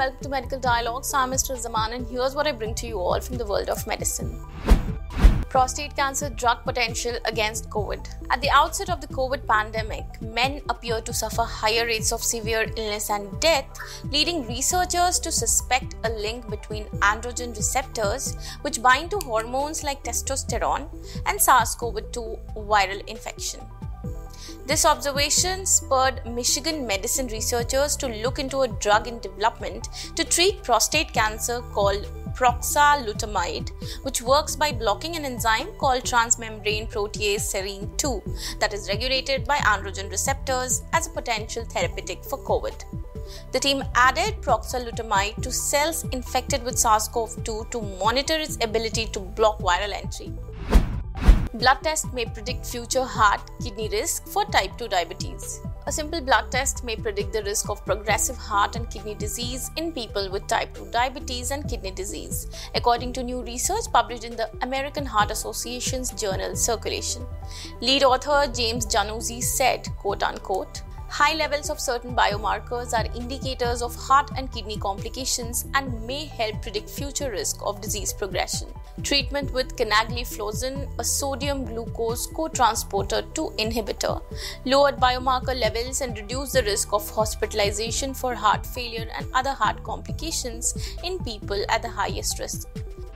welcome to Medical Dialogues. I'm Mr. Zaman and here's what I bring to you all from the world of medicine. Prostate cancer drug potential against COVID. At the outset of the COVID pandemic, men appear to suffer higher rates of severe illness and death, leading researchers to suspect a link between androgen receptors, which bind to hormones like testosterone, and SARS-CoV-2 viral infection. This observation spurred Michigan medicine researchers to look into a drug in development to treat prostate cancer called proxalutamide, which works by blocking an enzyme called transmembrane protease serine 2 that is regulated by androgen receptors as a potential therapeutic for COVID. The team added proxalutamide to cells infected with SARS-CoV-2 to monitor its ability to block viral entry. Blood test may predict future heart, kidney risk for type 2 diabetes. A simple blood test may predict the risk of progressive heart and kidney disease in people with type 2 diabetes and kidney disease, according to new research published in the American Heart Association's journal Circulation. Lead author James Januzzi said, quote-unquote, "High levels of certain biomarkers are indicators of heart and kidney complications and may help predict future risk of disease progression. Treatment with canagliflozin, a sodium glucose cotransporter 2 inhibitor, lowered biomarker levels and reduced the risk of hospitalization for heart failure and other heart complications in people at the highest risk."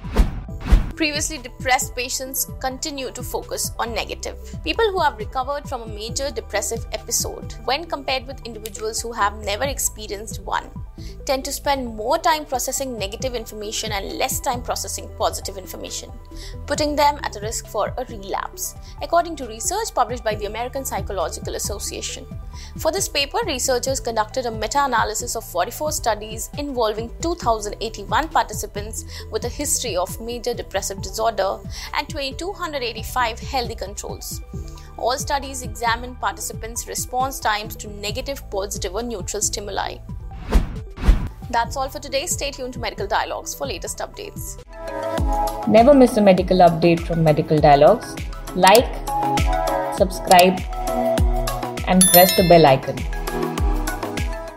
Previously depressed patients continue to focus on negative. People who have recovered from a major depressive episode, when compared with individuals who have never experienced one, tend to spend more time processing negative information and less time processing positive information, putting them at a risk for a relapse, according to research published by the American Psychological Association. For this paper, researchers conducted a meta-analysis of 44 studies involving 2,081 participants with a history of major depressive disorder and 2,285 healthy controls. All studies examined participants' response times to negative, positive, or neutral stimuli. That's all for today. Stay tuned to Medical Dialogues for latest updates. Never miss a medical update from Medical Dialogues. Like, subscribe, and press the bell icon.